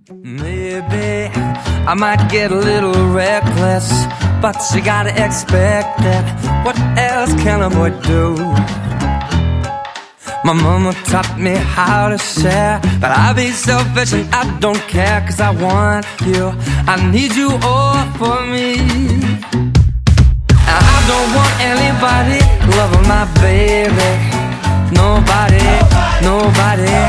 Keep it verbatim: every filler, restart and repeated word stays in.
Maybe I might get a little reckless, but you gotta expect it. What else can a boy do? My mama taught me how to share, but I be selfish and I don't care, 'cause I want you, I need you all for me. And I don't want anybody loving my baby. Nobody, nobody.